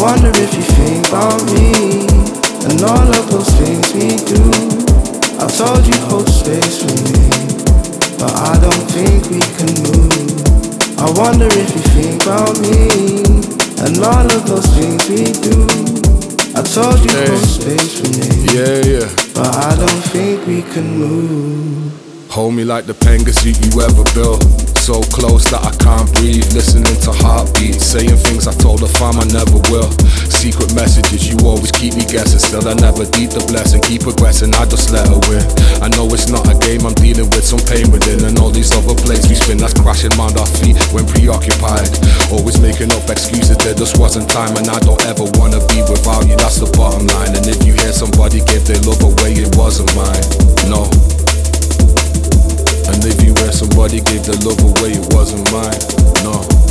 wonder if you think about me and all of those things we do. I told you hold space for me, but I don't think we can move. I wonder if you think about me and all of those things we do. I told you hold space for me, but I don't think we can move. Hold me like the pengest suit you ever built. So close that I can't breathe, listening to heartbeats, saying things I told the fam I never will. Secret messages you always keep me guessing. Still I never deep the blessing, keep progressing, I just let her win. I know it's not a game, I'm dealing with some pain within. And all these other plates we spin, that's crashing round our feet when preoccupied. Always making up excuses, there just wasn't time. And I don't ever wanna be without you, that's the bottom line. And if you hear somebody give their love away, it wasn't mine, no. And if you hear somebody give their love away, it wasn't mine, no.